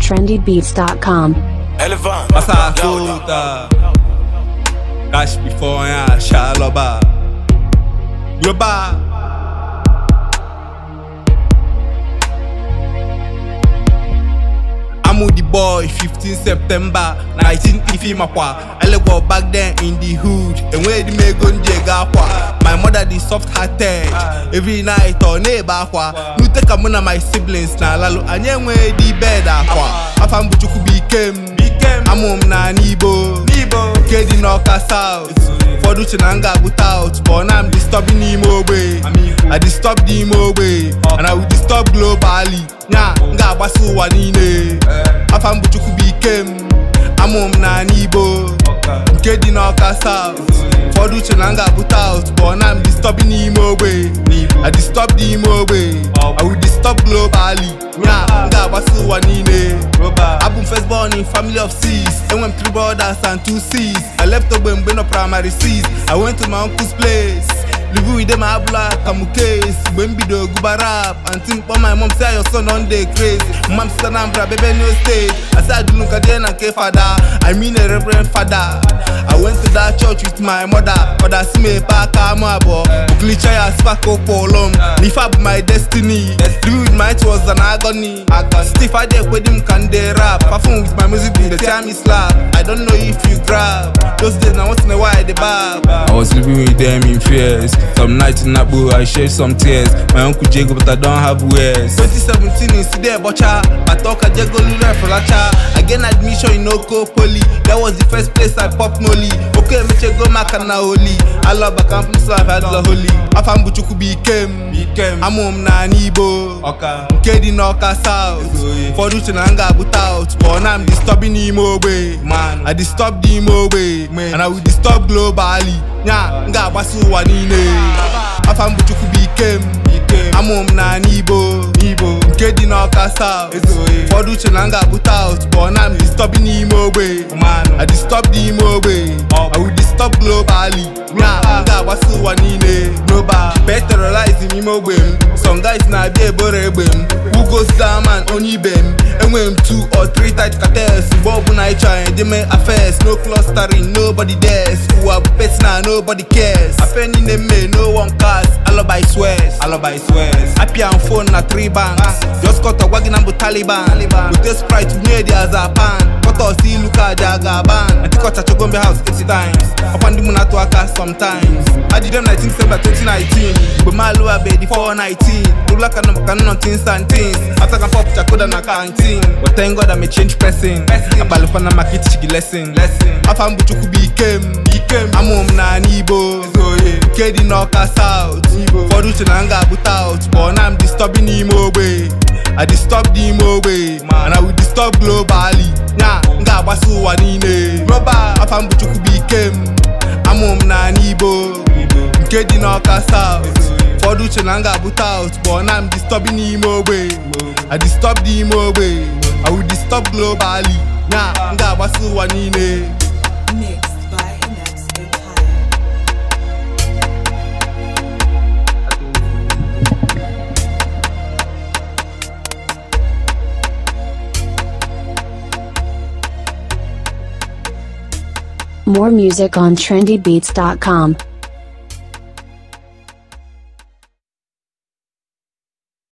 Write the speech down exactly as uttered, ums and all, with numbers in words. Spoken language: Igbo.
trendy beats dot com. Masakuta Cash before ya Shaloba Global I'm with the boy, fifteenth September nineteen eighty Mapwa. I go back then in the hood, and where the me gun jegakwa. My mother the soft hearted, every night on neighbor kwa. Nu take a mona my siblings na lalo anye we the bed akwa. Afam buchuku became, became. Amom na nibo, nibo. Kedi no south. For do chinanga but out, but I'm disturbing him away. I disturb him away, and I will disturb globally. Nya nga basu wanine. Afam buchuku became, amom na nibo. Kedi no south. For do chinanga but out, but I'm disturbing him away. I disturb him away. I will disturb globally. Nya nga basu wanine. Abum first born in family of six, and when three brothers and two C's. I left Ogben no primary C's. I went to my uncle's place. Living with them, I black, I'm okay. When be the Gubarap, and think about my mom say your son on the crazy. Mom said I'm baby no state. I said I do look at the and father. I mean a reverend father. I went to that church with my mother, but I see me back I'm a boy. Glitch I spark up for long. If I my destiny, living with my it was an agony. Stiff I did with him can they rap. Perform with my music in the time is slap. I don't know if you grab. Those days now once in a while the bab. I was living with them in fears. Some nights in Abu, I shed some tears. My uncle Jago, but I don't have wares. twenty seventeen in Side Bocha, I talk a Jago Lula for Lacha. Again admission in Oko Poly. That was the first place I popped Molly. Okay, me che go makana holy. I love a campus life, I love holy. Afam buchuku became, became. Amom na nibo. Okay. Kedi no south. For do chinanga but out, but I'm disturbing him away. Man, I disturb him away, and I will disturb globally. Nya nga basu wanine. Afam buchuku became, became. Amom na nibo, nibo. Kedi no south. For do chinanga but out, but I'm disturbing him away. Man, I disturb him away. I will disturb globally. Nya nga basu wanine. Nobody petrolizing him away. Some guys na be borebem. Who goes down man only bem. And when two or three tight cartels. Bob I try and they make affairs. No clustering, nobody dares. Who are pets now, nobody cares. I pen in the mail, no one cares. Alibi swears, alibi swears. Happy and phone na three banks. Just got a wagon and Taliban. With this sprite to me as a pan. Got us see look at Jagaban. I think I touch a Gombe house eighty times. Upon the moon at work sometimes. I did them nineteen December twenty nineteen. But my lower baby four nineteen. Look like I'm not things and things. After I pop chakoda na canteen. But thank God I'm a change person. I balufana market chiki lesson. Lesson. Afam buchuku became. Became. Amom na nibo. Kedi no south. For do chinanga but out. But I'm disturbing him away. I disturb him away. And I will disturb globally. Nya nga basu wanine. Afam buchuku became. Amom na nibo. Kedi no south. For do chinanga but out, but I'm disturbing him away. I disturb him away. I will disturb globally. Nah, nga basu wanine. Mixed by Inax Empire. More music on trendy beats dot com.